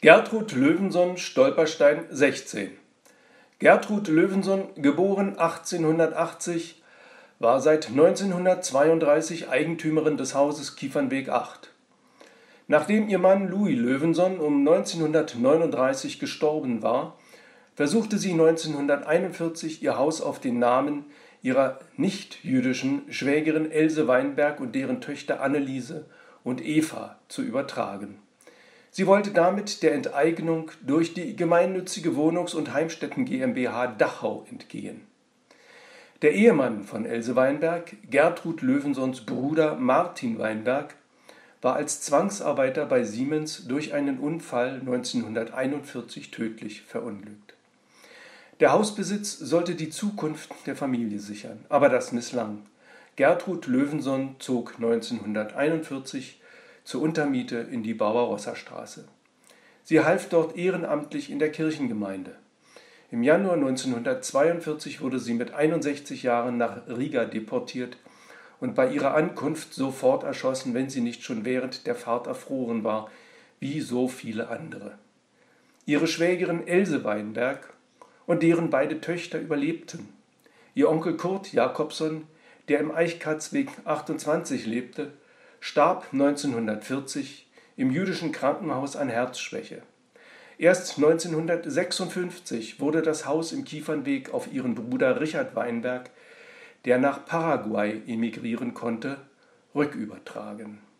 Gertrud Löwenson, Stolperstein 16. Gertrud Löwenson, geboren 1880, war seit 1932 Eigentümerin des Hauses Kiefernweg 8. Nachdem ihr Mann Louis Löwenson um 1939 gestorben war, versuchte sie 1941 ihr Haus auf den Namen ihrer nicht-jüdischen Schwägerin Else Weinberg und deren Töchter Anneliese und Eva zu übertragen. Sie wollte damit der Enteignung durch die gemeinnützige Wohnungs- und Heimstätten GmbH Dachau entgehen. Der Ehemann von Else Weinberg, Gertrud Löwensons Bruder Martin Weinberg, war als Zwangsarbeiter bei Siemens durch einen Unfall 1941 tödlich verunglückt. Der Hausbesitz sollte die Zukunft der Familie sichern, aber das misslang. Gertrud Löwenson zog 1941 zur Untermiete in die Barbarossa-Straße. Sie half dort ehrenamtlich in der Kirchengemeinde. Im Januar 1942 wurde sie mit 61 Jahren nach Riga deportiert und bei ihrer Ankunft sofort erschossen, wenn sie nicht schon während der Fahrt erfroren war, wie so viele andere. Ihre Schwägerin Else Weinberg und deren beide Töchter überlebten. Ihr Onkel Kurt Jakobson, der im Eichkatzweg 28 lebte, starb 1940 im jüdischen Krankenhaus an Herzschwäche. Erst 1956 wurde das Haus im Kiefernweg auf ihren Bruder Richard Weinberg, der nach Paraguay emigrieren konnte, rückübertragen.